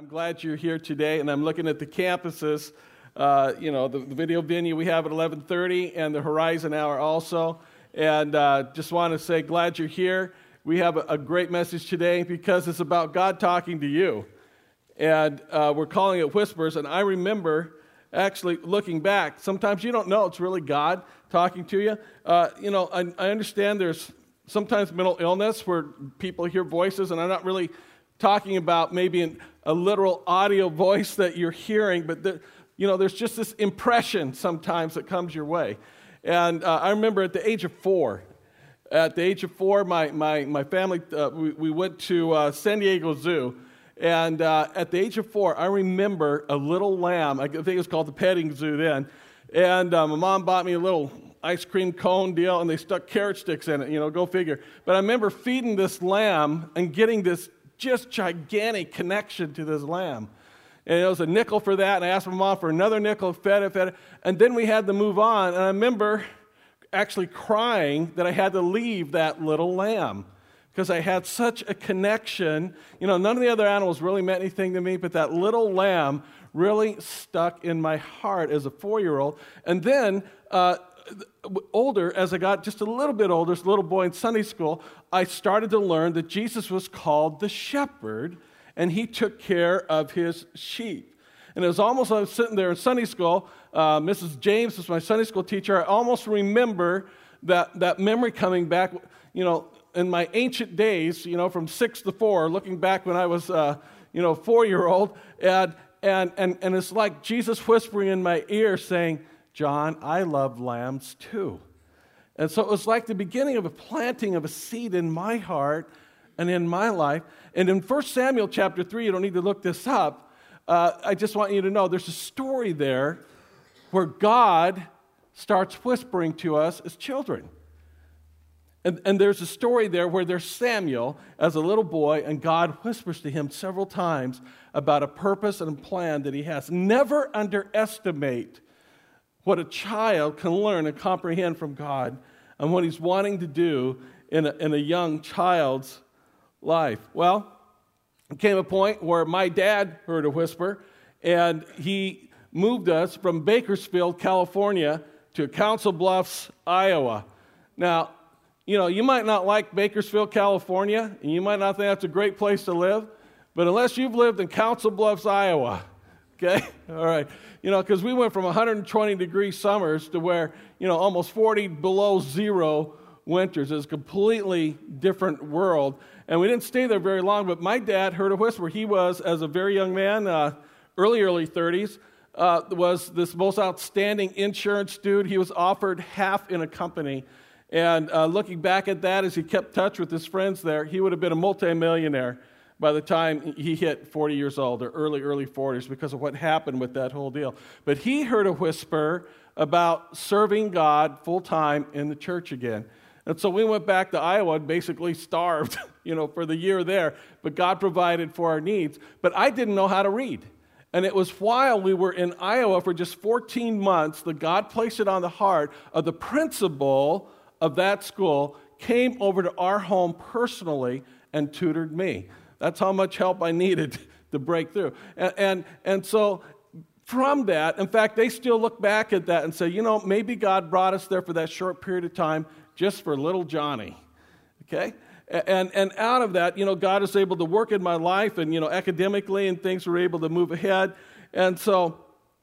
I'm glad you're here today, and I'm looking at the campuses, the video venue we have at 11:30 and the Horizon Hour also, and just want to say glad you're here. We have a great message today because it's about God talking to you, and we're calling it Whispers, and I remember actually looking back, sometimes you don't know it's really God talking to you. I understand there's sometimes mental illness where people hear voices, and I'm not really talking about maybe a literal audio voice that you're hearing, but there's just this impression sometimes that comes your way. And I remember at the age of 4, my family, we went to San Diego Zoo, and at the age of 4, I remember a little lamb. I think it was called the petting zoo then, and my mom bought me a little ice cream cone deal, and they stuck carrot sticks in it, go figure. But I remember feeding this lamb and getting this just gigantic connection to this lamb. And it was a nickel for that, and I asked my mom for another nickel, fed it, and then we had to move on, and I remember actually crying that I had to leave that little lamb because I had such a connection. None of the other animals really meant anything to me, but that little lamb really stuck in my heart as a 4-year-old. And then older, as I got just a little bit older, as a little boy in Sunday school, I started to learn that Jesus was called the shepherd, and he took care of his sheep. And it was almost like I was sitting there in Sunday school. Mrs. James was my Sunday school teacher. I almost remember that memory coming back, in my ancient days, from 6 to 4, looking back when I was, 4-year-old, and it's like Jesus whispering in my ear saying, "John, I love lambs too." And so it was like the beginning of a planting of a seed in my heart and in my life. And in 1 Samuel chapter 3, you don't need to look this up, I just want you to know there's a story there where God starts whispering to us as children. And there's a story there where there's Samuel as a little boy, and God whispers to him several times about a purpose and a plan that he has. Never underestimate what a child can learn and comprehend from God and what he's wanting to do in a young child's life. Well, there came a point where my dad heard a whisper, and he moved us from Bakersfield, California, to Council Bluffs, Iowa. Now, you might not like Bakersfield, California, and you might not think that's a great place to live, but unless you've lived in Council Bluffs, Iowa, okay? All right. Because we went from 120-degree summers to where, almost 40 below zero winters. It's a completely different world. And we didn't stay there very long, but my dad heard a whisper. He was, as a very young man, early 30s, was this most outstanding insurance dude. He was offered half in a company. And looking back at that, as he kept touch with his friends there, he would have been a multimillionaire by the time he hit 40 years old, or early 40s, because of what happened with that whole deal. But he heard a whisper about serving God full-time in the church again. And so we went back to Iowa and basically starved, for the year there. But God provided for our needs. But I didn't know how to read. And it was while we were in Iowa for just 14 months that God placed it on the heart of the principal of that school, came over to our home personally and tutored me. That's how much help I needed to break through. And so from that, in fact, they still look back at that and say, maybe God brought us there for that short period of time just for little Johnny, okay? And out of that, God is able to work in my life, and, academically, and things were able to move ahead. And so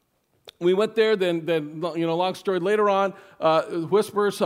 we went there, then long story, later on, Whispers,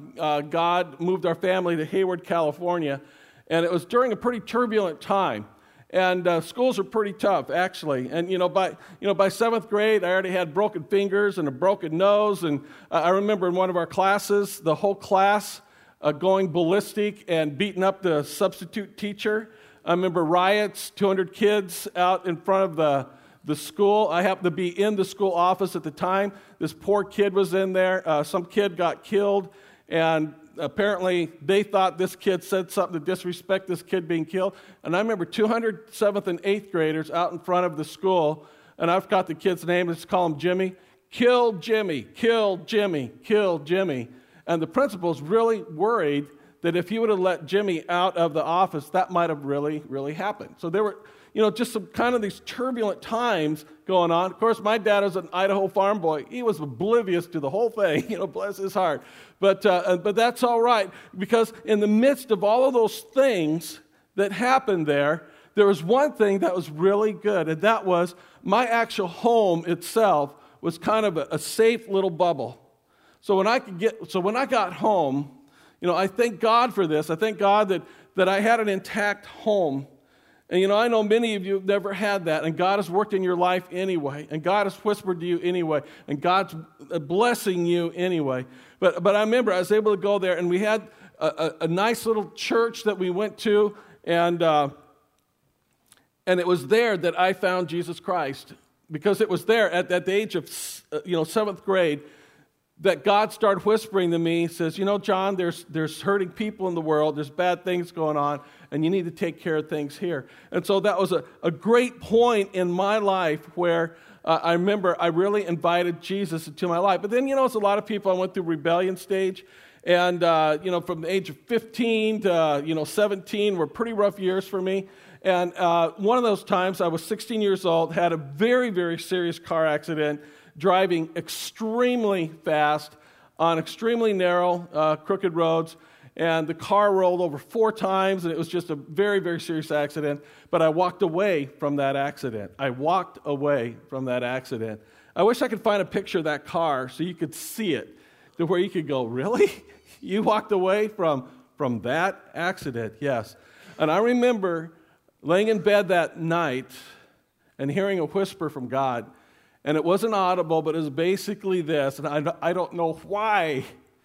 God moved our family to Hayward, California. And it was during a pretty turbulent time, and schools are pretty tough, actually. And by 7th grade, I already had broken fingers and a broken nose. And I remember in one of our classes, the whole class going ballistic and beating up the substitute teacher. I remember riots, 200 kids out in front of the school. I happened to be in the school office at the time. This poor kid was in there. Some kid got killed, and apparently they thought this kid said something to disrespect this kid being killed. And I remember 200 7th and 8th graders out in front of the school, and I've got the kid's name. Let's call him Jimmy. Kill Jimmy, kill Jimmy, kill Jimmy. And the principal's really worried that if he would have let Jimmy out of the office, that might have really, really happened. So there were, just some kind of these turbulent times going on. Of course, my dad was an Idaho farm boy. He was oblivious to the whole thing, bless his heart. But that's all right, because in the midst of all of those things that happened there was one thing that was really good, and that was my actual home itself was kind of a safe little bubble. So when I got home, I thank God for this. I thank God that I had an intact home. And I know many of you have never had that, and God has worked in your life anyway, and God has whispered to you anyway, and God's blessing you anyway. But I remember I was able to go there, and we had a nice little church that we went to, and it was there that I found Jesus Christ, because it was there at the age of 7th grade that God started whispering to me, says, John, there's hurting people in the world, there's bad things going on, and you need to take care of things here. And so that was a great point in my life where I remember I really invited Jesus into my life. But then, as a lot of people, I went through rebellion stage, and, from the age of 15 to, 17 were pretty rough years for me. And one of those times, I was 16 years old, had a very, very serious car accident, driving extremely fast on extremely narrow, crooked roads, and the car rolled over 4 times, and it was just a very, very serious accident, but I walked away from that accident. I wish I could find a picture of that car so you could see it, to where you could go, really? You walked away from that accident? Yes. And I remember laying in bed that night and hearing a whisper from God. And it wasn't audible, but it was basically this, and I don't know why.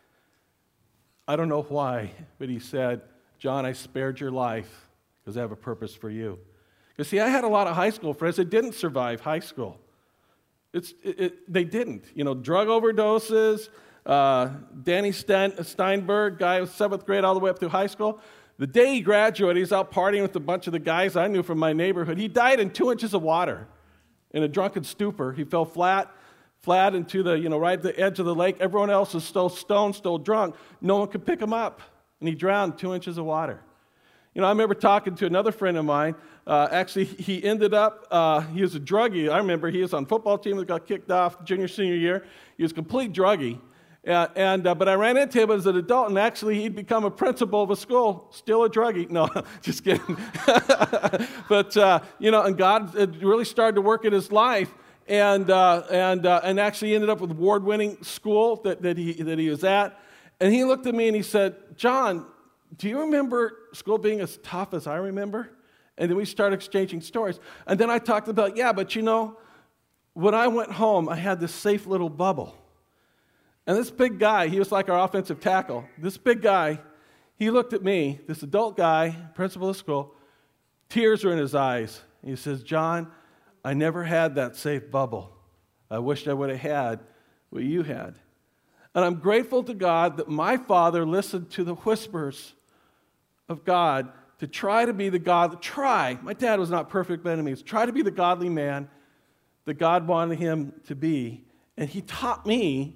But he said, John, I spared your life because I have a purpose for you. Because, see, I had a lot of high school friends that didn't survive high school. They didn't. Drug overdoses, Danny Steinberg, guy was 7th grade all the way up through high school. The day he graduated, he was out partying with a bunch of the guys I knew from my neighborhood. He died in 2 inches of water. In a drunken stupor. He fell flat into the, right at the edge of the lake. Everyone else was still stoned, still drunk. No one could pick him up. And he drowned in 2 inches of water. I remember talking to another friend of mine. Actually, he ended up, he was a druggie. I remember he was on football team that got kicked off junior, senior year. He was a complete druggie. But I ran into him as an adult, and actually he'd become a principal of a school, still a druggie. No, just kidding. But, and God really started to work in his life, and actually ended up with award-winning school that he was at. And he looked at me and he said, John, do you remember school being as tough as I remember? And then we started exchanging stories. And then I talked about, but when I went home, I had this safe little bubble. And this big guy, he was like our offensive tackle. This big guy, he looked at me, this adult guy, principal of school, tears were in his eyes. He says, John, I never had that safe bubble. I wished I would have had what you had. And I'm grateful to God that my father listened to the whispers of God to try to be the God, my dad was not perfect by any means, try to be the godly man that God wanted him to be. And he taught me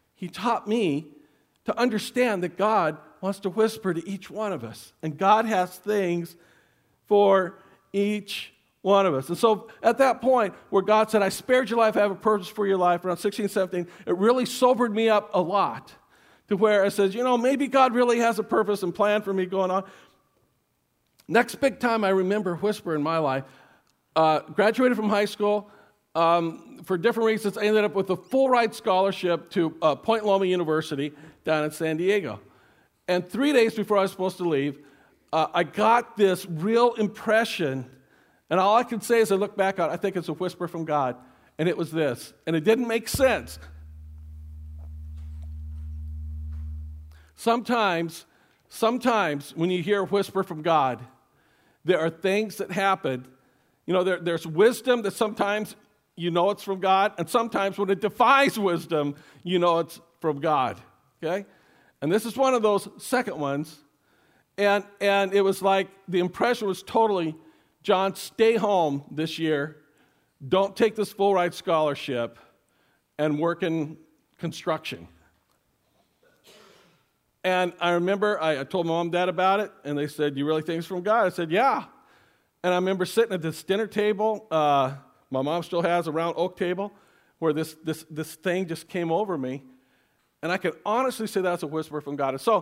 to understand that God wants to whisper to each one of us. And God has things for each one of us. And so at that point where God said, I spared your life, I have a purpose for your life, around 16, 17, it really sobered me up a lot to where I said, maybe God really has a purpose and plan for me going on. Next big time I remember whisper in my life, graduated from high school. For different reasons, I ended up with a full ride scholarship to Point Loma University down in San Diego. And 3 days before I was supposed to leave, I got this real impression, and all I can say as I look back on it, I think it's a whisper from God, and it was this, and it didn't make sense. Sometimes when you hear a whisper from God, there are things that happen. There's wisdom that sometimes it's from God, and sometimes when it defies wisdom, it's from God, okay? And this is one of those second ones, and it was like the impression was totally, John, stay home this year, don't take this full ride scholarship, and work in construction. And I remember I told my mom and dad about it, and they said, you really think it's from God? I said, yeah. And I remember sitting at this dinner table. My mom still has a round oak table where this thing just came over me. And I can honestly say that's a whisper from God. And so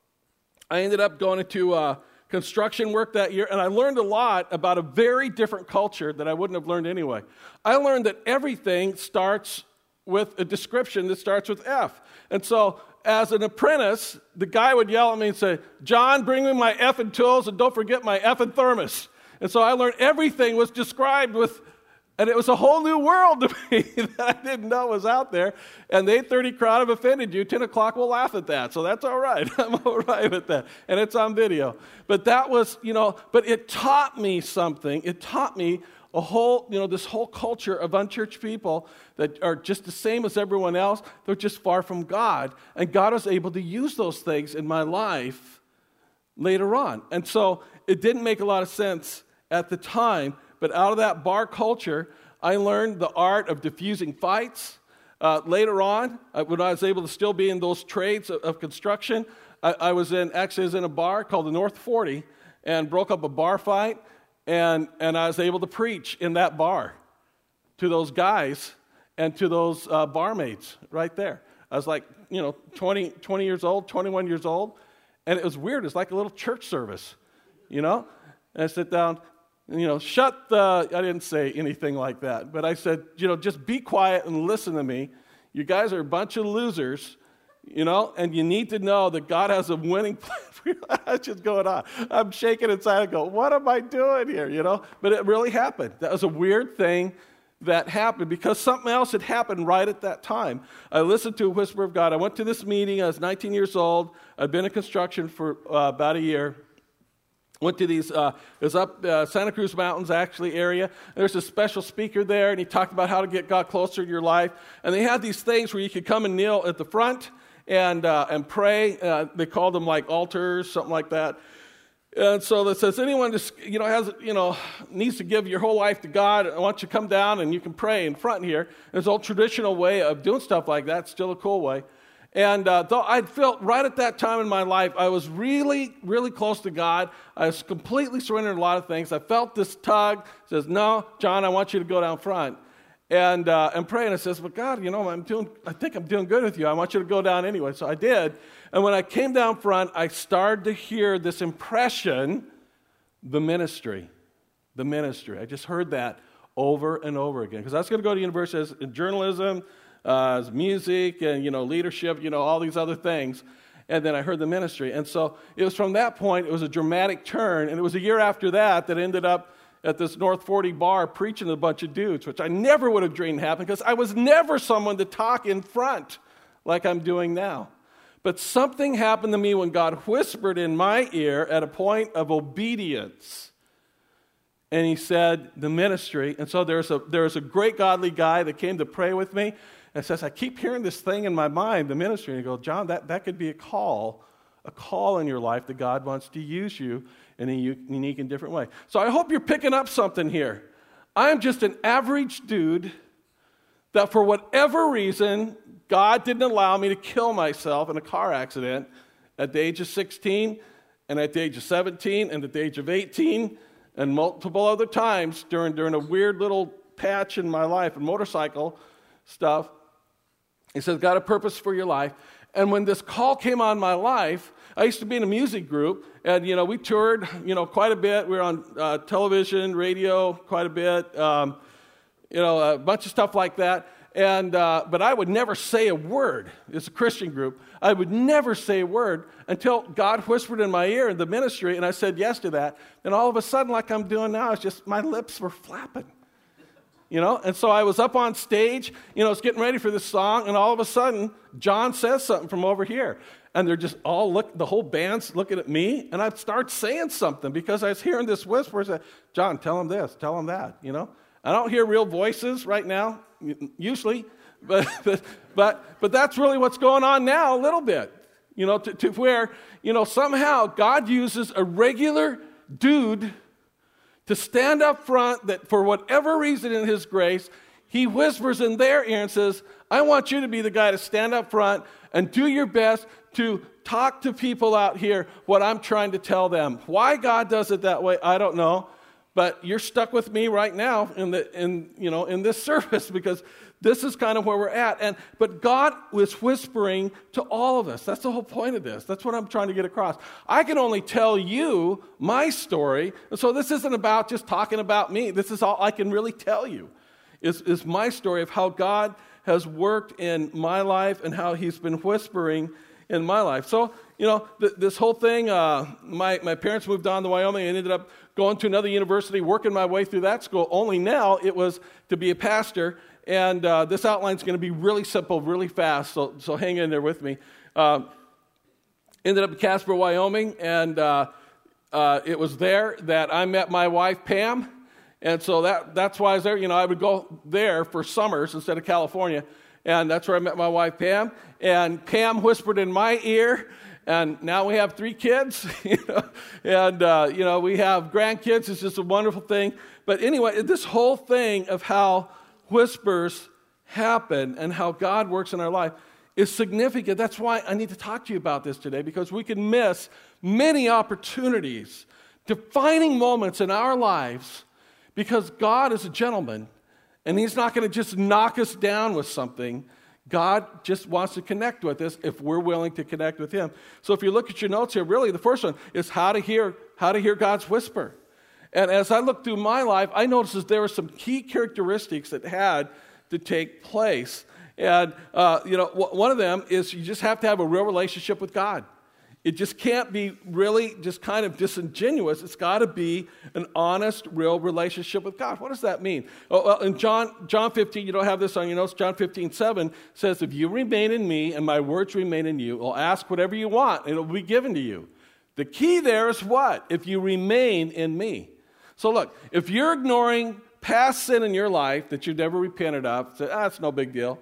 I ended up going into construction work that year, and I learned a lot about a very different culture that I wouldn't have learned anyway. I learned that everything starts with a description that starts with F. And so as an apprentice, the guy would yell at me and say, "John, bring me my effing tools, and don't forget my effing thermos." And so I learned everything was described with, and it was a whole new world to me that I didn't know was out there. And the 8:30 crowd have offended you. 10 o'clock will laugh at that. So that's all right. I'm all right with that. And it's on video. But that was, but it taught me something. It taught me a whole, this whole culture of unchurched people that are just the same as everyone else. They're just far from God. And God was able to use those things in my life later on. And so it didn't make a lot of sense at the time. But out of that bar culture, I learned the art of diffusing fights. Later on, when I was able to still be in those trades of construction, I was in a bar called the North 40 and broke up a bar fight, and I was able to preach in that bar to those guys and to those barmaids right there. I was like, 20 years old, 21 years old, and it was weird. It's like a little church service, And I sit down. I didn't say anything like that, but I said, just be quiet and listen to me. You guys are a bunch of losers, and you need to know that God has a winning plan for you. That's just going on. I'm shaking inside and go, what am I doing here, But it really happened. That was a weird thing that happened because something else had happened right at that time. I listened to a whisper of God. I went to this meeting. I was 19 years old. I'd been in construction for about a year. Went to these, it was up Santa Cruz Mountains, actually, area. There's a special speaker there, and he talked about how to get God closer to your life. And they had these things where you could come and kneel at the front and pray. They called them like altars, something like that. And so it says, anyone just, needs to give your whole life to God, I want you to come down and you can pray in front here. There's an old traditional way of doing stuff like that, still a cool way. And though I felt right at that time in my life, I was really, really close to God. I was completely surrendered to a lot of things. I felt this tug. Says, "No, John, I want you to go down front and pray." And I says, "But God, I think I'm doing good with you. I want you to go down anyway." So I did. And when I came down front, I started to hear this impression, the ministry. I just heard that over and over again because I was going to go to university in journalism. Music and, leadership, all these other things. And then I heard the ministry. And so it was from that point, it was a dramatic turn. And it was a year after that ended up at this North 40 bar preaching to a bunch of dudes, which I never would have dreamed happened because I was never someone to talk in front like I'm doing now. But something happened to me when God whispered in my ear at a point of obedience. And he said, the ministry. And so there was a great godly guy that came to pray with me. And says, I keep hearing this thing in my mind, the ministry. And I go, John, that could be a call in your life that God wants to use you in a unique and different way. So I hope you're picking up something here. I'm just an average dude that for whatever reason, God didn't allow me to kill myself in a car accident at the age of 16 and at the age of 17 and at the age of 18 and multiple other times during a weird little patch in my life and motorcycle stuff. He says, got a purpose for your life. And when this call came on my life, I used to be in a music group, and, we toured, quite a bit. We were on television, radio, quite a bit, a bunch of stuff like that. And but I would never say a word. It's a Christian group. I would never say a word until God whispered in my ear in the ministry, and I said yes to that. And all of a sudden, like I'm doing now, it's just my lips were flapping. And so I was up on stage, I was getting ready for this song, and all of a sudden, John says something from over here. And they're just the whole band's looking at me, and I'd start saying something because I was hearing this whisper say, John, tell him this, tell him that, I don't hear real voices right now, usually, but that's really what's going on now a little bit, to where, somehow God uses a regular dude to stand up front that for whatever reason in his grace, he whispers in their ear and says, I want you to be the guy to stand up front and do your best to talk to people out here what I'm trying to tell them. Why God does it that way, I don't know. but you're stuck with me right now in this service because this is kind of where we're at. But God was whispering to all of us. That's the whole point of this. That's what I'm trying to get across. I can only tell you my story, and so this isn't about just talking about me. This is all I can really tell you is my story of how God has worked in my life and how he's been whispering in my life. So, this whole thing, my parents moved on to Wyoming and ended up going to another university, working my way through that school. Only now it was to be a pastor. And this outline is going to be really simple, really fast, so hang in there with me. Ended up in Casper, Wyoming, and it was there that I met my wife, Pam. And so that's why I was there. I would go there for summers instead of California. And that's where I met my wife, Pam. And Pam whispered in my ear, and now we have 3 kids, and, we have grandkids. It's just a wonderful thing. But anyway, this whole thing of how whispers happen and how God works in our life is significant. That's why I need to talk to you about this today, because we can miss many opportunities, defining moments in our lives, because God is a gentleman, and he's not going to just knock us down with something. God just wants to connect with us if we're willing to connect with him. So if you look at your notes here, really the first one is how to hear God's whisper. And as I looked through my life, I noticed that there were some key characteristics that had to take place. And, one of them is you just have to have a real relationship with God. It just can't be really just kind of disingenuous. It's got to be an honest, real relationship with God. What does that mean? Well, in John 15, you don't have this on your notes, John 15:7 says, if you remain in me and my words remain in you, I'll ask whatever you want, and it will be given to you. The key there is what? If you remain in me. So look, if you're ignoring past sin in your life that you've never repented of, say, it's no big deal,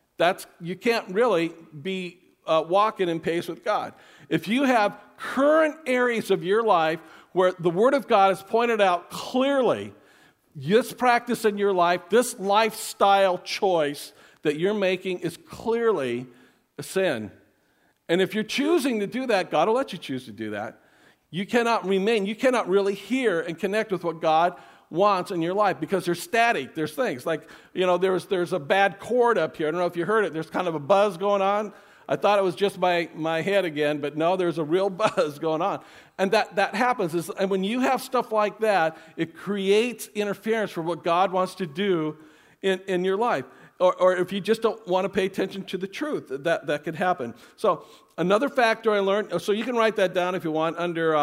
you can't really be walking in pace with God. If you have current areas of your life where the Word of God is pointed out clearly, this practice in your life, this lifestyle choice that you're making is clearly a sin. And if you're choosing to do that, God will let you choose to do that. You cannot really hear and connect with what God wants in your life because they're static. There's things like, there's a bad chord up here. I don't know if you heard it. There's kind of a buzz going on. I thought it was just my head again, but no, there's a real buzz going on. And that happens. And when you have stuff like that, it creates interference for what God wants to do in your life. Or if you just don't want to pay attention to the truth, that could happen. So another factor I learned, so you can write that down if you want, under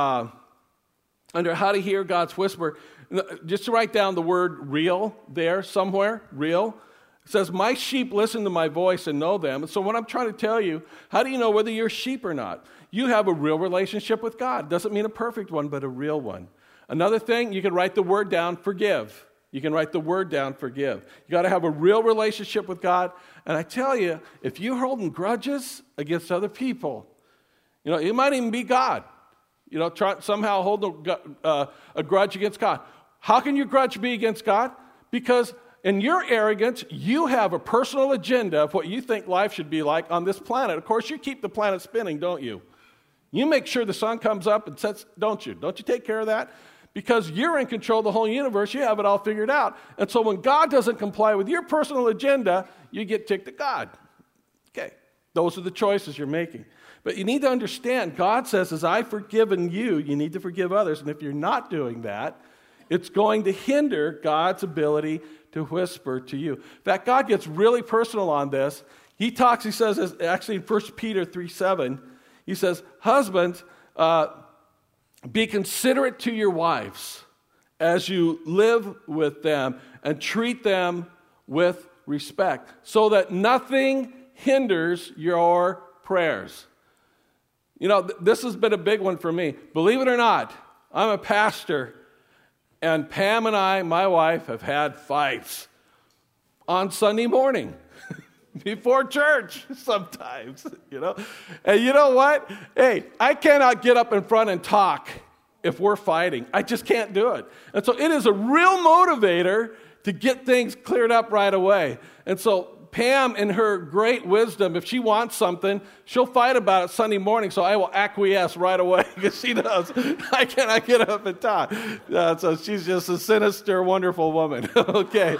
how to hear God's whisper, just to write down the word real there somewhere, real. It says, my sheep listen to my voice and know them. So what I'm trying to tell you, how do you know whether you're sheep or not? You have a real relationship with God. Doesn't mean a perfect one, but a real one. Another thing, you can write the word down, forgive. You can write the word down, forgive. You got to have a real relationship with God. And I tell you, if you're holding grudges against other people, it might even be God. Try somehow hold a grudge against God. How can your grudge be against God? Because in your arrogance, you have a personal agenda of what you think life should be like on this planet. Of course, you keep the planet spinning, don't you? You make sure the sun comes up and sets, don't you? Don't you take care of that? Because you're in control of the whole universe. You have it all figured out. And so when God doesn't comply with your personal agenda, you get ticked at God. Okay, those are the choices you're making. But you need to understand, God says, as I've forgiven you, you need to forgive others. And if you're not doing that, it's going to hinder God's ability to whisper to you. In fact, God gets really personal on this. He says, actually in 1 Peter 3:7, he says, husbands, be considerate to your wives as you live with them and treat them with respect so that nothing hinders your prayers. This has been a big one for me. Believe it or not, I'm a pastor. And Pam and I, my wife, have had fights on Sunday morning before church sometimes, And you know what? Hey, I cannot get up in front and talk if we're fighting. I just can't do it. And so it is a real motivator to get things cleared up right away. And so Pam, in her great wisdom, if she wants something, she'll fight about it Sunday morning, so I will acquiesce right away, because she knows I cannot get up and talk. So she's just a sinister, wonderful woman. Okay.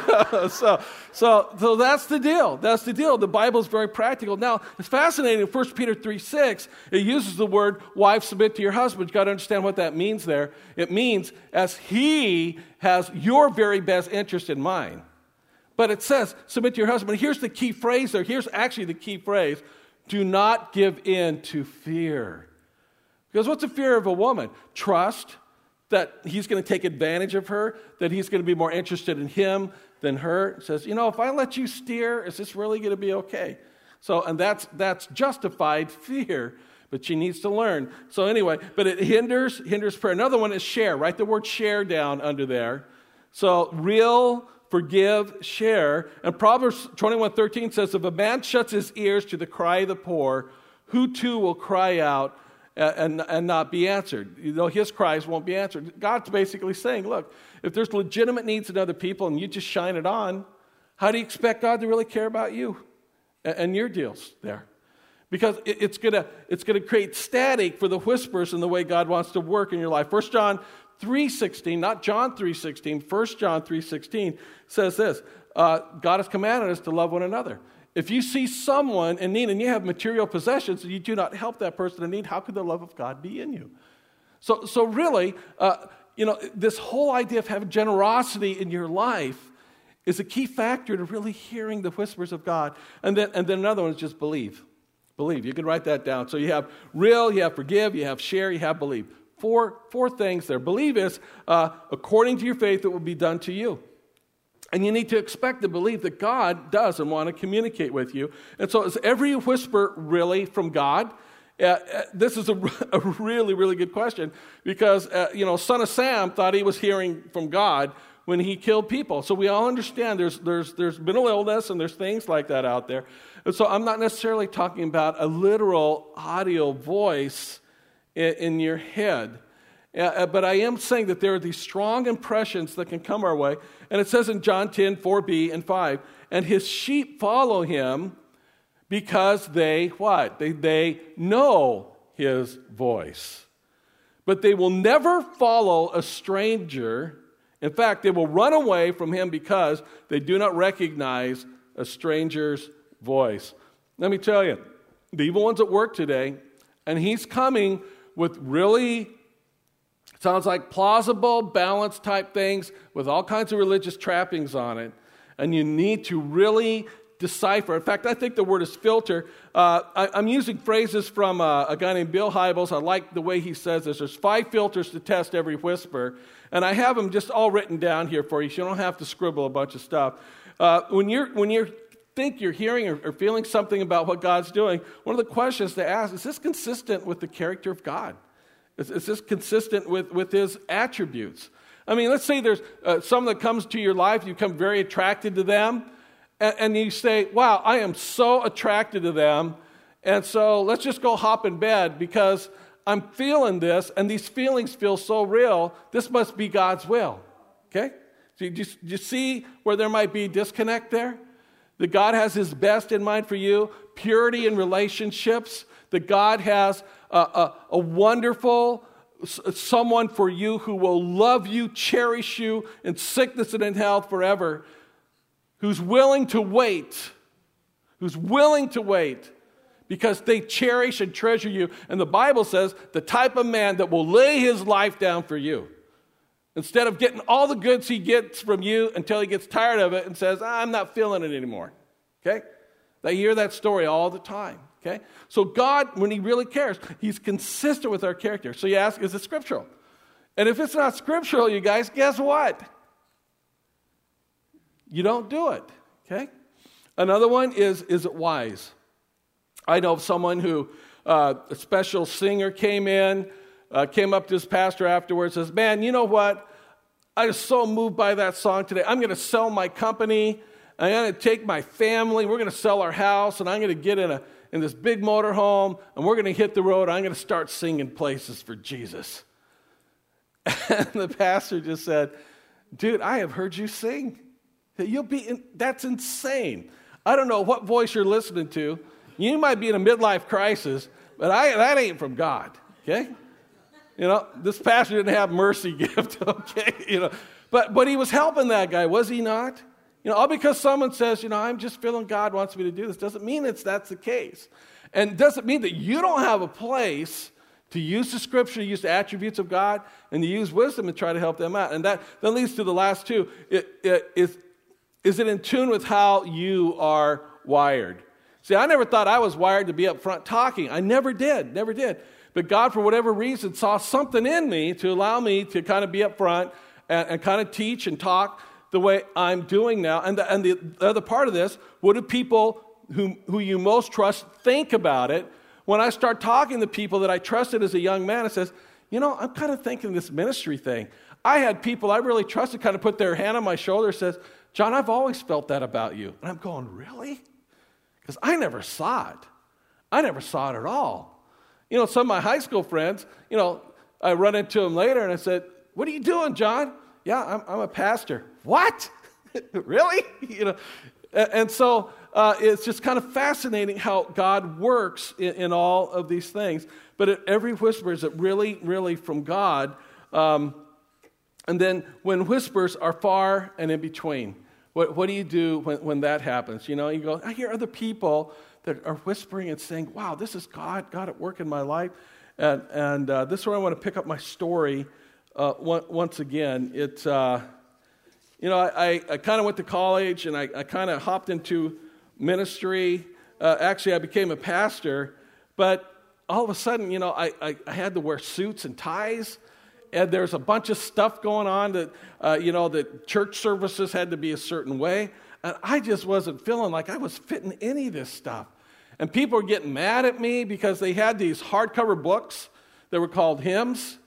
So that's the deal. That's the deal. The Bible is very practical. Now, it's fascinating. In 1 Peter 3:6, it uses the word, wives, submit to your husband. You've got to understand what that means there. It means as he has your very best interest in mind. But it says, submit to your husband. Here's the key phrase there. Here's actually the key phrase. Do not give in to fear. Because what's the fear of a woman? Trust that he's going to take advantage of her, that he's going to be more interested in him than her. It says, if I let you steer, is this really going to be okay? So, and that's justified fear, but she needs to learn. So anyway, but it hinders prayer. Another one is share. Write the word share down under there. So real, forgive, share. And Proverbs 21:13 says, if a man shuts his ears to the cry of the poor, who too will cry out and not be answered? His cries won't be answered. God's basically saying, look, if there's legitimate needs in other people and you just shine it on, how do you expect God to really care about you and your deals there? Because it's gonna create static for the whispers in the way God wants to work in your life. 1 John 3:16, not John 3:16, 1 John 3:16 says this, God has commanded us to love one another. If you see someone in need and you have material possessions and you do not help that person in need, how could the love of God be in you? So really, this whole idea of having generosity in your life is a key factor to really hearing the whispers of God. And then another one is just believe. Believe. You can write that down. So you have real, you have forgive, you have share, you have believe. Four things there. Believe is, according to your faith, it will be done to you. And you need to expect to believe that God does and want to communicate with you. And so is every whisper really from God? This is a really, really good question because, son of Sam thought he was hearing from God when he killed people. So we all understand there's mental illness and there's things like that out there. And so I'm not necessarily talking about a literal audio voice in your head. But I am saying that there are these strong impressions that can come our way. And it says in John 10, 4b and 5, and his sheep follow him because they, what? They know his voice. But they will never follow a stranger. In fact, they will run away from him because they do not recognize a stranger's voice. Let me tell you, the evil one's at work today, and he's coming with really, sounds like plausible, balanced type things with all kinds of religious trappings on it. And you need to really decipher. In fact, I think the word is filter. I'm using phrases from a guy named Bill Hybels. I like the way he says this. There's 5 filters to test every whisper. And I have them just all written down here for you, so you don't have to scribble a bunch of stuff. When you think you're hearing or feeling something about what God's doing, one of the questions to ask, is this consistent with the character of God? Is this consistent with his attributes? I mean, let's say there's someone that comes to your life, you become very attracted to them, and you say, wow, I am so attracted to them, and so let's just go hop in bed because I'm feeling this, and these feelings feel so real, this must be God's will, okay? So you see where there might be disconnect there? That God has his best in mind for you, purity in relationships, that God has a wonderful someone for you who will love you, cherish you in sickness and in health forever, who's willing to wait because they cherish and treasure you. And the Bible says the type of man that will lay his life down for you. Instead of getting all the goods he gets from you until he gets tired of it and says, I'm not feeling it anymore. Okay? They hear that story all the time. Okay? So God, when he really cares, he's consistent with our character. So you ask, is it scriptural? And if it's not scriptural, you guys, guess what? You don't do it. Okay? Another one is it wise? I know of someone who, a special singer came up to his pastor afterwards, says, man, you know what? I was so moved by that song today. I'm going to sell my company. I'm going to take my family. We're going to sell our house, and I'm going to get in this big motorhome, and we're going to hit the road. I'm going to start singing places for Jesus. And the pastor just said, dude, I have heard you sing. That's insane. I don't know what voice you're listening to. You might be in a midlife crisis, but that ain't from God, okay? This pastor didn't have mercy gift, okay? But he was helping that guy, was he not? All because someone says, I'm just feeling God wants me to do this, doesn't mean that's the case. And doesn't mean that you don't have a place to use the Scripture, to use the attributes of God, and to use wisdom and try to help them out. And that leads to the last two. Is it in tune with how you are wired? See, I never thought I was wired to be up front talking. I never did. But God, for whatever reason, saw something in me to allow me to kind of be up front and kind of teach and talk the way I'm doing now. And the other part of this, what do people who you most trust think about it? When I start talking to people that I trusted as a young man, it says, I'm kind of thinking this ministry thing. I had people I really trusted kind of put their hand on my shoulder and says, John, I've always felt that about you. And I'm going, really? Because I never saw it. I never saw it at all. Some of my high school friends, I run into them later and I said, what are you doing, John? Yeah, I'm a pastor. What? Really? And so it's just kind of fascinating how God works in all of these things. But every whisper is really, really from God. And then when whispers are far and in between, what do you do when that happens? You go, I hear other people that are whispering and saying, wow, this is God at work in my life. And this is where I want to pick up my story once again. It's, I kind of went to college and I kind of hopped into ministry. Actually, I became a pastor. But all of a sudden, I had to wear suits and ties. And there's a bunch of stuff going on that, that church services had to be a certain way. And I just wasn't feeling like I was fitting any of this stuff. And people were getting mad at me because they had these hardcover books that were called hymnals,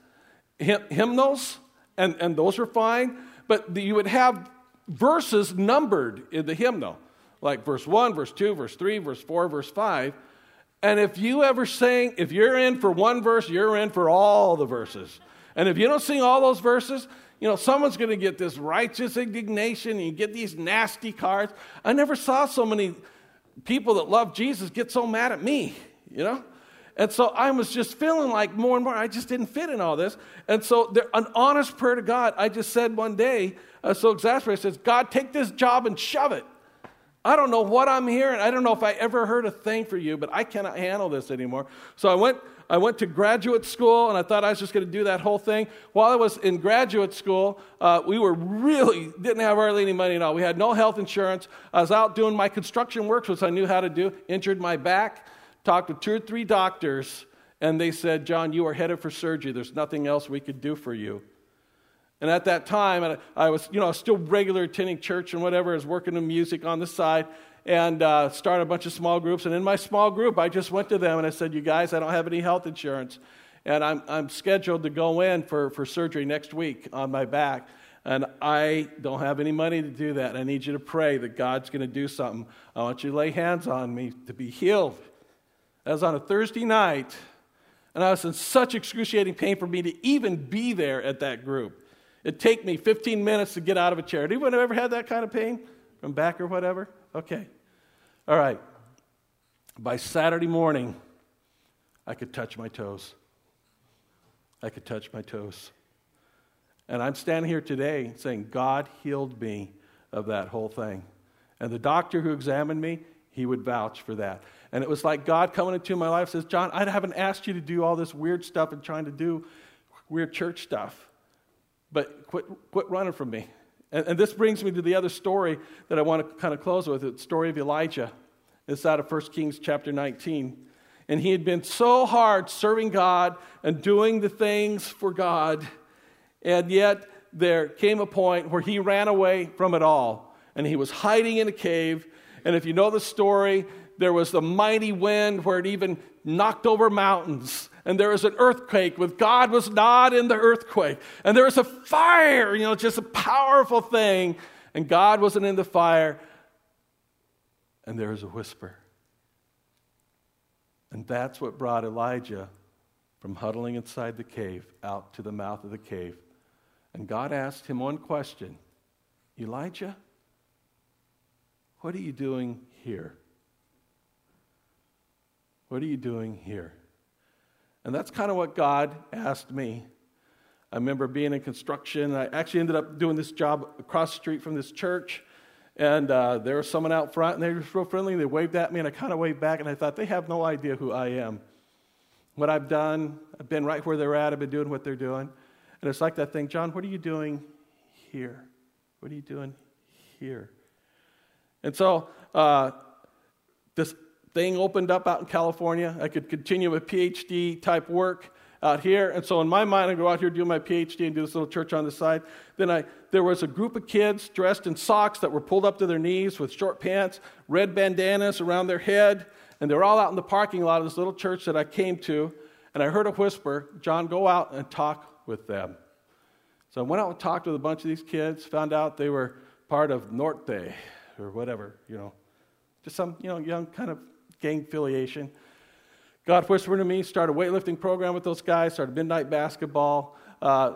and those were fine. But you would have verses numbered in the hymnal, like verse 1, verse 2, verse 3, verse 4, verse 5. And if you're in for one verse, you're in for all the verses. And if you don't sing all those verses, someone's going to get this righteous indignation, and you get these nasty cards. I never saw so many people that love Jesus get so mad at me, And so I was just feeling like more and more, I just didn't fit in all this. And so an honest prayer to God, I just said one day, so exasperated, I says, God, take this job and shove it. I don't know what I'm hearing. I don't know if I ever heard a thing for you, but I cannot handle this anymore. So I went to graduate school, and I thought I was just going to do that whole thing. While I was in graduate school, we didn't have hardly any money at all. We had no health insurance. I was out doing my construction work, which I knew how to do, injured my back, talked to 2 or 3 doctors, and they said, John, you are headed for surgery. There's nothing else we could do for you. And at that time, I was still regular attending church and whatever. I was working in music on the side and started a bunch of small groups. And in my small group, I just went to them and I said, you guys, I don't have any health insurance. And I'm scheduled to go in for surgery next week on my back. And I don't have any money to do that. I need you to pray that God's going to do something. I want you to lay hands on me to be healed. That was on a Thursday night. And I was in such excruciating pain for me to even be there at that group. It'd take me 15 minutes to get out of a chair. Anyone ever had that kind of pain from back or whatever? Okay. All right. By Saturday morning, I could touch my toes. And I'm standing here today saying, God healed me of that whole thing. And the doctor who examined me, he would vouch for that. And it was like God coming into my life says, John, I haven't asked you to do all this weird stuff and trying to do weird church stuff. But quit running from me. And this brings me to the other story that I want to kind of close with. It's the story of Elijah. It's out of 1 Kings chapter 19. And he had been so hard serving God and doing the things for God. And yet there came a point where he ran away from it all. And he was hiding in a cave. And if you know the story, there was the mighty wind where it even knocked over mountains. And there was an earthquake with God was not in the earthquake. And there was a fire, just a powerful thing. And God wasn't in the fire. And there was a whisper. And that's what brought Elijah from huddling inside the cave out to the mouth of the cave. And God asked him one question. Elijah, what are you doing here? What are you doing here? And that's kind of what God asked me. I remember being in construction. I actually ended up doing this job across the street from this church. And there was someone out front, and they were real friendly. They waved at me, and I kind of waved back, and I thought, they have no idea who I am. What I've done, I've been right where they're at. I've been doing what they're doing. And it's like that thing, John, what are you doing here? What are you doing here? And so this thing opened up out in California. I could continue with PhD type work out here. And so in my mind, I go out here, do my PhD, and do this little church on the side. Then there was a group of kids dressed in socks that were pulled up to their knees with short pants, red bandanas around their head, and they were all out in the parking lot of this little church that I came to. And I heard a whisper, John, go out and talk with them. So I went out and talked with a bunch of these kids, found out they were part of Norte or whatever, just some, young kind of gang affiliation. God whispered to me, started a weightlifting program with those guys, started midnight basketball. I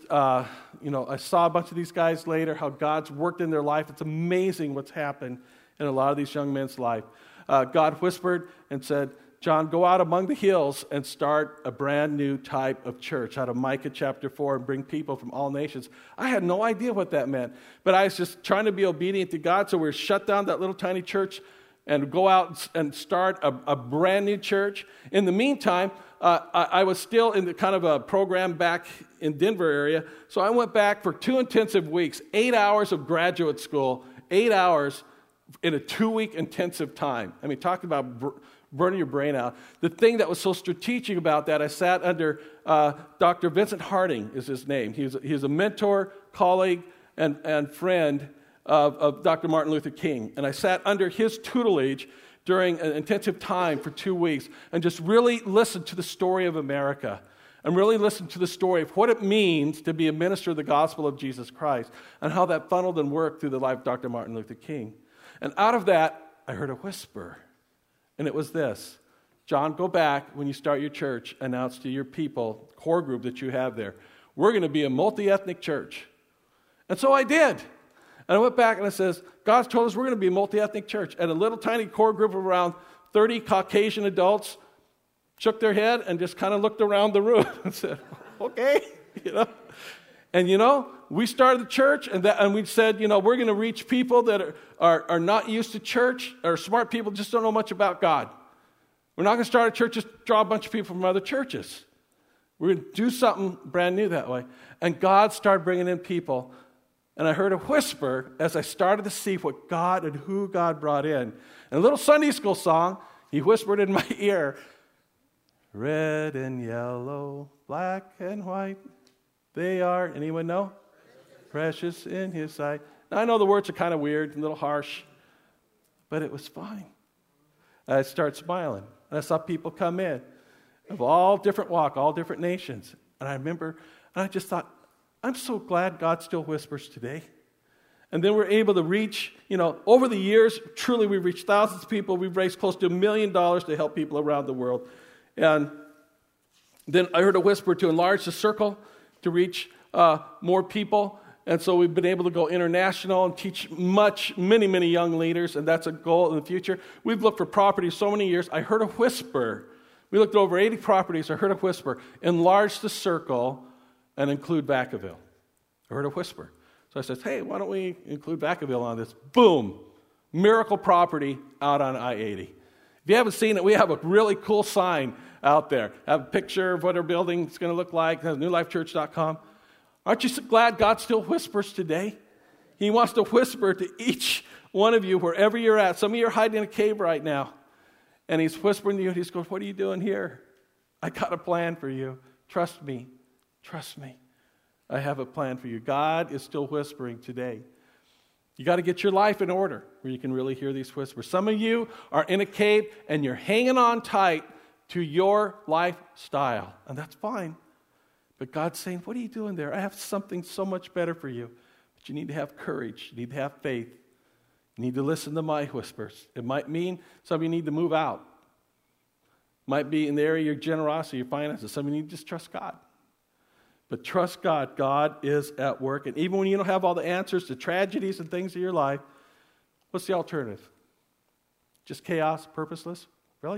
saw a bunch of these guys later, how God's worked in their life. It's amazing what's happened in a lot of these young men's life. God whispered and said, John, go out among the hills and start a brand new type of church out of Micah chapter 4 and bring people from all nations. I had no idea what that meant, but I was just trying to be obedient to God, so we shut down that little tiny church and go out and start a brand new church. In the meantime, I was still in the kind of a program back in Denver area, so I went back for 2 intensive weeks, 8 hours of graduate school, 8 hours in a 2-week intensive time. I mean, talking about burning your brain out. The thing that was so strategic about that, I sat under Dr. Vincent Harding is his name. He's a mentor, colleague, and friend of Dr. Martin Luther King. And I sat under his tutelage during an intensive time for 2 weeks and just really listened to the story of America and really listened to the story of what it means to be a minister of the gospel of Jesus Christ and how that funneled and worked through the life of Dr. Martin Luther King. And out of that, I heard a whisper. And it was this, John, go back when you start your church, announce to your people, core group that you have there, we're going to be a multi-ethnic church. And so I did. And I went back and I says, God's told us we're going to be a multi-ethnic church. And a little tiny core group of around 30 Caucasian adults shook their head and just kind of looked around the room and said, okay, And, we started the church, and we said, we're going to reach people that are not used to church, or smart people just don't know much about God. We're not going to start a church, just draw a bunch of people from other churches. We're going to do something brand new that way. And God started bringing in people. And I heard a whisper as I started to see what God and who God brought in. And a little Sunday school song, he whispered in my ear, red and yellow, black and white, they are, anyone know? Precious in his sight. Now, I know the words are kind of weird and a little harsh, but it was fine. And I started smiling, and I saw people come in of all different walk, all different nations. And I remember, and I just thought, I'm so glad God still whispers today. And then we're able to reach, over the years, truly we've reached thousands of people. We've raised close to $1 million to help people around the world. And then I heard a whisper to enlarge the circle, to reach more people. And so we've been able to go international and teach many, many young leaders, and that's a goal in the future. We've looked for properties so many years. I heard a whisper. We looked at over 80 properties. I heard a whisper. Enlarge the circle and include Vacaville. I heard a whisper. So I said, hey, why don't we include Vacaville on this? Boom. Miracle property out on I-80. If you haven't seen it, we have a really cool sign out there. I have a picture of what our building is going to look like. newlifechurch.com. Aren't you so glad God still whispers today? He wants to whisper to each one of you wherever you're at. Some of you are hiding in a cave right now. And he's whispering to you, and he's going, what are you doing here? I got a plan for you. Trust me. Trust me. I have a plan for you. God is still whispering today. You got to get your life in order where you can really hear these whispers. Some of you are in a cave, and you're hanging on tight to your lifestyle. And that's fine. But God's saying, what are you doing there? I have something so much better for you. But you need to have courage. You need to have faith. You need to listen to my whispers. It might mean some of you need to move out. It might be in the area of your generosity, your finances. Some of you need to just trust God. But trust God. God is at work. And even when you don't have all the answers to tragedies and things in your life, What's the alternative? Just chaos, purposeless? Really?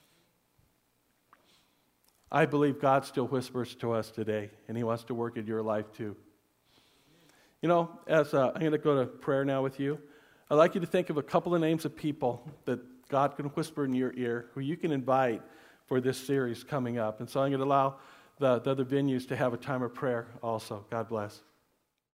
I believe God still whispers to us today, and He wants to work in your life too. You know, as I'm going to go to prayer now with you, I'd like you to think of a couple of names of people that God can whisper in your ear, who you can invite for this series coming up. And so I'm going to allow the other venues to have a time of prayer also. God bless.